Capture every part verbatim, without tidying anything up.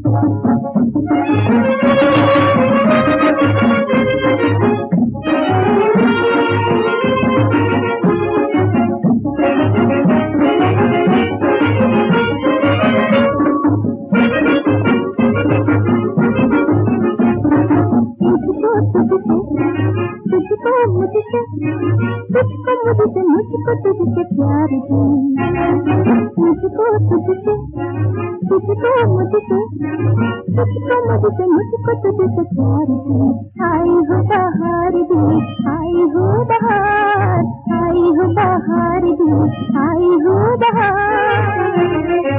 तुझको मुझसे तुझको मुझसे मुझको तुझसे प्यार है। मुझको तुझसे तुझको मुझसे तुझको मुझसे मुझको तुझसे प्यार है। आई हो बहार दी आई हो बहार आई हो बहार दी आई हो बहार।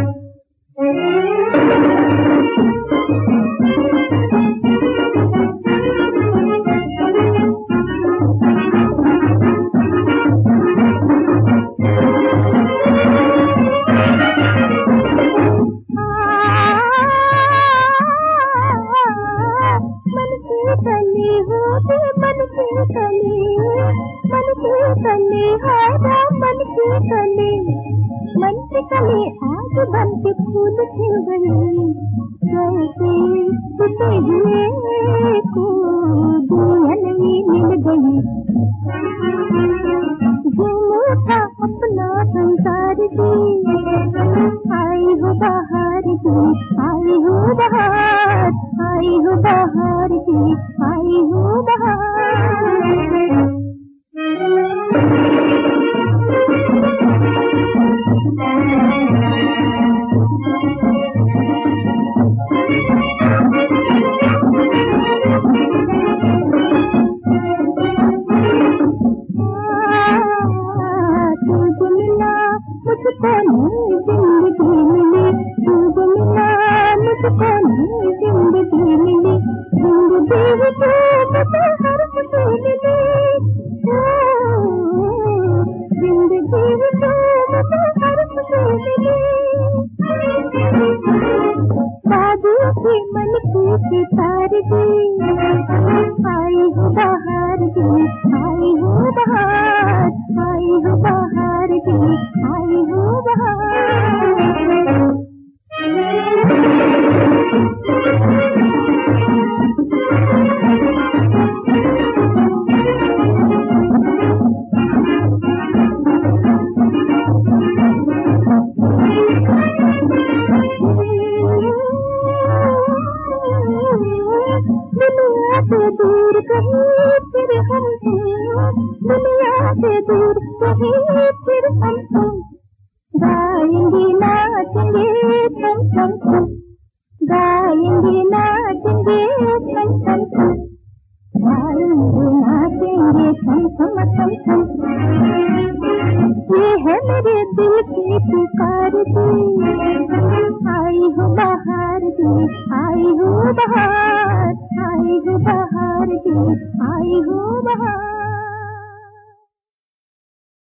कली होते मन की कली मन की कली है मन की कली मन की कली आज बन के फूल खिल गई। कैसे टूटे हुए को दुल्हन मिल गई। झूमो था अपना संसार की आई हो बहार की आई हो बहार आई हो बहार की आई हो बहार। मुझको नई जिंदगी मिली तुझको मिला मुझको नई जिंदगी मिली। जिंदगी मुझे हर खुशी मिली जिंदगी मुझे हर खुशी मिली। बाबू की मन की सितार की आई हो बहार की आई हो बहार आई हो बहार की आई हो बहार। दुनिया से दूर कहीं फिर हम दुनिया से दूर कहीं फिर हम गाएंगे नाचेंगे छम छम छम गाएंगे नाचेंगे छम छम छम गाएंगे नाचेंगे छम छम छम छम। ये है मेरे दिल की पुकार की आई हो बहार की आई हो बहार आई हो बहार की आई हो बहार।